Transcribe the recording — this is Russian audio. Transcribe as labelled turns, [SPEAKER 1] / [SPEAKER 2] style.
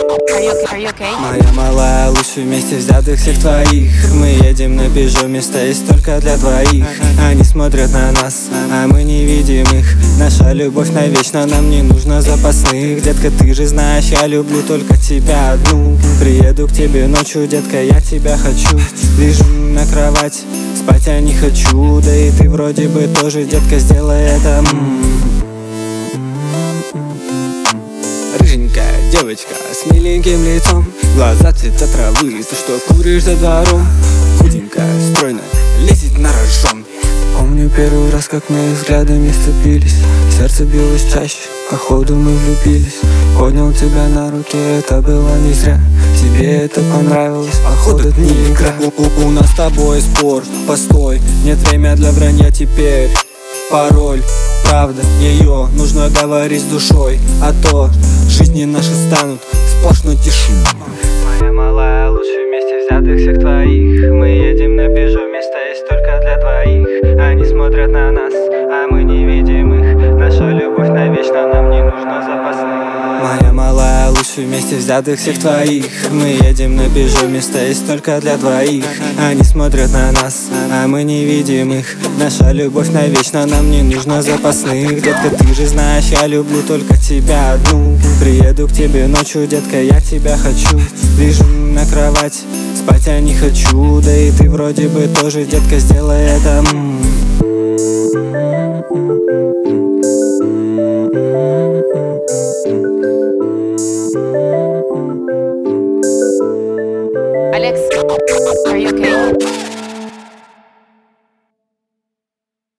[SPEAKER 1] Are you okay?
[SPEAKER 2] Моя малая, лучше вместе взятых всех твоих. Мы едем на Пежо, места есть только для двоих. Они смотрят на нас, а мы не видим их. Наша любовь навечно, нам не нужно запасных. Детка, ты же знаешь, я люблю только тебя одну. Приеду к тебе ночью, детка, я тебя хочу. Лежу на кровать, спать я не хочу. Да и ты вроде бы тоже, детка, сделай это. Рыженькая девочка с миленьким лицом, глаза цвета травы, ты что куришь за двором? Худенькая, стройная, лезет на рожон. Помню первый раз, как мы взглядами сцепились. Сердце билось чаще, походу мы влюбились. Поднял тебя на руки, это было не зря. Тебе это понравилось, походу это не игра. У нас с тобой спор, постой, нет время для вранья теперь. Пароль, правда, ее нужно говорить с душой. А то жизни наши станут сплошной тишиной. Моя малая, лучше вместе взятых всех твоих. Мы едем на Пежо, места есть только для двоих. Они смотрят на нас, а мы не видим их. Наша любовь навечно, нам не нужно запасных. Моя малая, лучше вместе взятых всех твоих. Мы едем на Пежо, места есть только для двоих. Они смотрят на нас, а мы не видим их. Наша любовь навечно, нам не нужно запасных. Детка, ты же знаешь, я люблю только тебя одну. Приеду к тебе ночью, детка, я тебя хочу. Лежу на кровать, спать я не хочу. Да и ты вроде бы тоже, детка, сделай это.
[SPEAKER 1] Alex, are you okay?